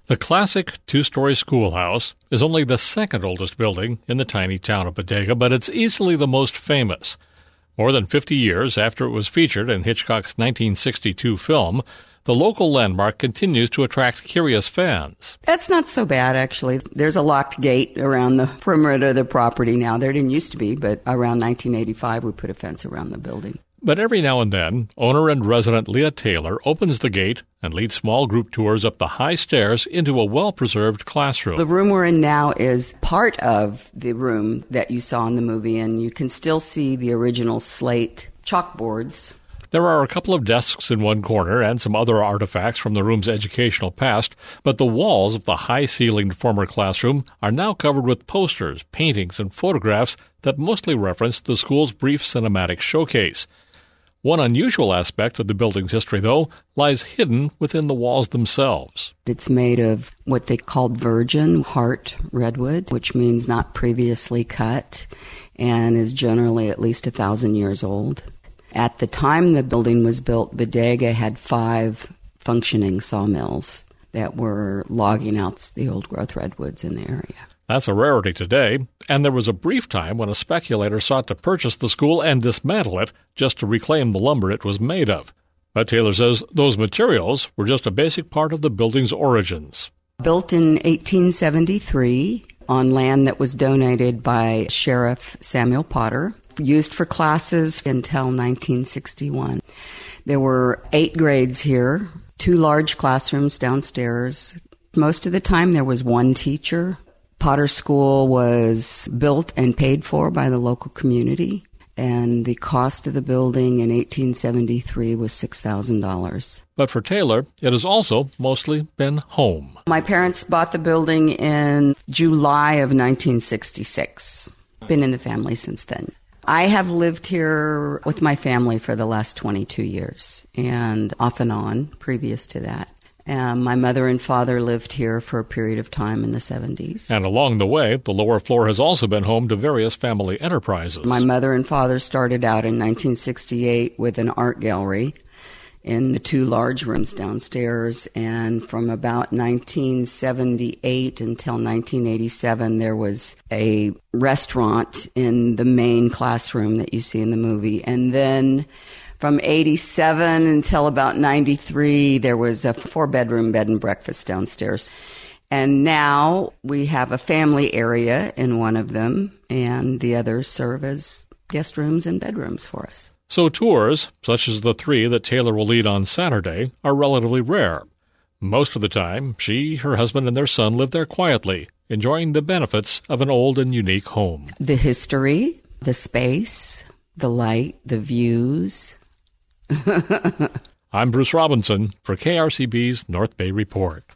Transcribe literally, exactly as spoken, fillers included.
The classic two-story schoolhouse is only the second oldest building in the tiny town of Bodega, but it's easily the most famous. More than fifty years after it was featured in Hitchcock's nineteen sixty-two film, the local landmark continues to attract curious fans. That's not so bad, actually. There's a locked gate around the perimeter of the property now. There didn't used to be, but around nineteen eighty-five, we put a fence around the building. But every now and then, owner and resident Leah Taylor opens the gate and leads small group tours up the high stairs into a well-preserved classroom. The room we're in now is part of the room that you saw in the movie, and you can still see the original slate chalkboards. There are a couple of desks in one corner and some other artifacts from the room's educational past, but the walls of the high-ceilinged former classroom are now covered with posters, paintings, and photographs that mostly reference the school's brief cinematic showcase. One unusual aspect of the building's history, though, lies hidden within the walls themselves. It's made of what they called virgin heart redwood, which means not previously cut, and is generally at least a thousand years old. At the time the building was built, Bodega had five functioning sawmills that were logging out the old-growth redwoods in the area. That's a rarity today, and there was a brief time when a speculator sought to purchase the school and dismantle it just to reclaim the lumber it was made of. But Taylor says those materials were just a basic part of the building's origins. Built in eighteen seventy-three on land that was donated by Sheriff Samuel Potter, used for classes until nineteen sixty-one. There were eight grades here, two large classrooms downstairs. Most of the time there was one teacher. Potter School was built and paid for by the local community, and the cost of the building in eighteen seventy-three was six thousand dollars. But for Taylor, it has also mostly been home. My parents bought the building in July of nineteen sixty-six. Been in the family since then. I have lived here with my family for the last twenty-two years, and off and on previous to that. Um, my mother and father lived here for a period of time in the seventies. And along the way, the lower floor has also been home to various family enterprises. My mother and father started out in nineteen sixty-eight with an art gallery in the two large rooms downstairs, and from about nineteen seventy-eight until nineteen eighty-seven, there was a restaurant in the main classroom that you see in the movie. And then from eighty-seven until about ninety-three, there was a four-bedroom bed and breakfast downstairs. And now we have a family area in one of them, and the others serve as guest rooms and bedrooms for us. So tours, such as the three that Taylor will lead on Saturday, are relatively rare. Most of the time, she, her husband, and their son live there quietly, enjoying the benefits of an old and unique home. The history, the space, the light, the views. I'm Bruce Robinson for K R C B's North Bay Report.